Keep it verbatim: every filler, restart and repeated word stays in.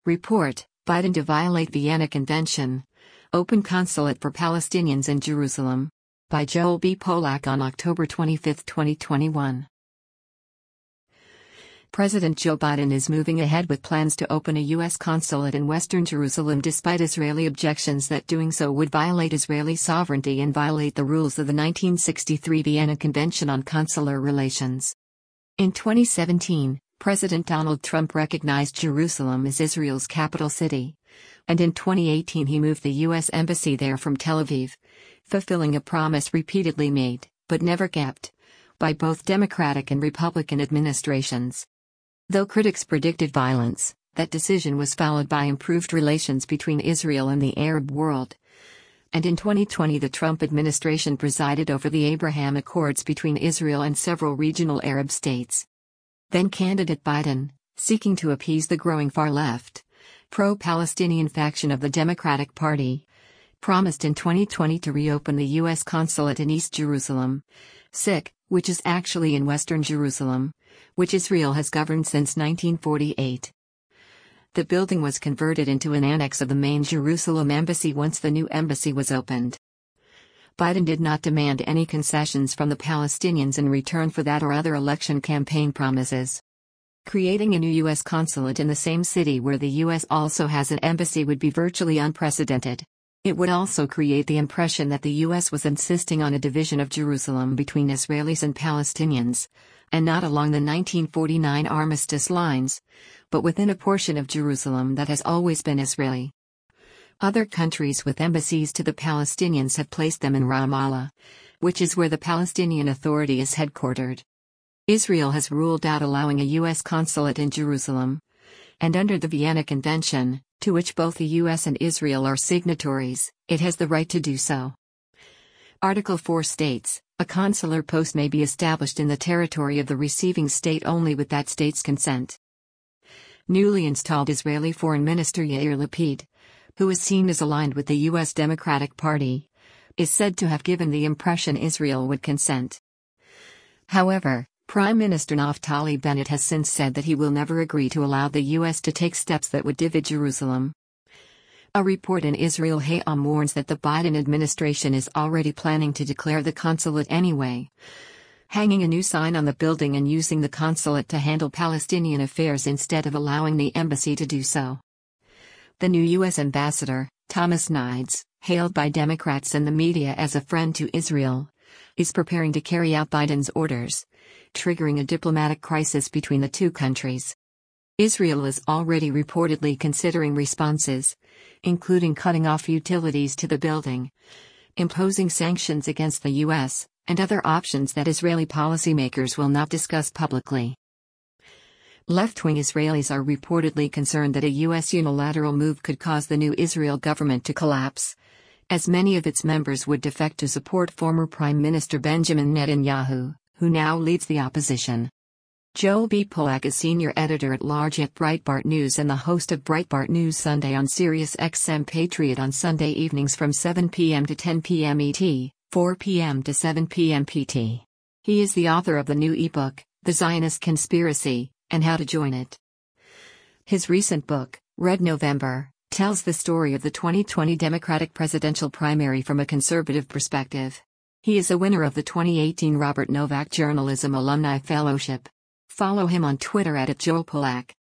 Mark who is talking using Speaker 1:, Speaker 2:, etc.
Speaker 1: Report, Biden to violate Vienna Convention. Open consulate for Palestinians in Jerusalem. By Joel B. Polak on October twenty-fifth, twenty twenty-one. President Joe Biden is moving ahead with plans to open a U S consulate in Western Jerusalem despite Israeli objections that doing so would violate Israeli sovereignty and violate the rules of the nineteen sixty-three Vienna Convention on Consular Relations. In twenty seventeen, President Donald Trump recognized Jerusalem as Israel's capital city. And in twenty eighteen he moved the U S embassy there from Tel Aviv, fulfilling a promise repeatedly made, but never kept, by both Democratic and Republican administrations. Though critics predicted violence, that decision was followed by improved relations between Israel and the Arab world. And in twenty twenty the Trump administration presided over the Abraham Accords between Israel and several regional Arab states. Then candidate Biden, seeking to appease the growing far-left, pro-Palestinian faction of the Democratic Party, promised in twenty twenty to reopen the U S consulate in East Jerusalem, S I C, which is actually in Western Jerusalem, which Israel has governed since nineteen forty-eight. The building was converted into an annex of the main Jerusalem embassy once the new embassy was opened. Biden did not demand any concessions from the Palestinians in return for that or other election campaign promises. Creating a new U S consulate in the same city where the U S also has an embassy would be virtually unprecedented. It would also create the impression that the U S was insisting on a division of Jerusalem between Israelis and Palestinians, and not along the nineteen forty-nine armistice lines, but within a portion of Jerusalem that has always been Israeli. Other countries with embassies to the Palestinians have placed them in Ramallah, which is where the Palestinian Authority is headquartered. Israel has ruled out allowing a U S consulate in Jerusalem, and under the Vienna Convention, to which both the U S and Israel are signatories, it has the right to do so. Article four states, a consular post may be established in the territory of the receiving state only with that state's consent. Newly installed Israeli Foreign Minister Yair Lapid, who is seen as aligned with the U S Democratic Party, is said to have given the impression Israel would consent. However, Prime Minister Naftali Bennett has since said that he will never agree to allow the U S to take steps that would divide Jerusalem. A report in Israel Hayom warns that the Biden administration is already planning to declare the consulate anyway, hanging a new sign on the building and using the consulate to handle Palestinian affairs instead of allowing the embassy to do so. The new U S ambassador, Thomas Nides, hailed by Democrats and the media as a friend to Israel, is preparing to carry out Biden's orders, triggering a diplomatic crisis between the two countries. Israel is already reportedly considering responses, including cutting off utilities to the building, imposing sanctions against the U S, and other options that Israeli policymakers will not discuss publicly. Left-wing Israelis are reportedly concerned that a U S unilateral move could cause the new Israel government to collapse, as many of its members would defect to support former Prime Minister Benjamin Netanyahu, who now leads the opposition. Joel B. Polak is senior editor-at-large at Breitbart News and the host of Breitbart News Sunday on Sirius X M Patriot on Sunday evenings from seven p m to ten p m E T, four p m to seven p m P T. He is the author of the new ebook, The Zionist Conspiracy, and How to Join It. His recent book, Red November, tells the story of the twenty twenty Democratic presidential primary from a conservative perspective. He is a winner of the twenty eighteen Robert Novak Journalism Alumni Fellowship. Follow him on Twitter at Joel Polak.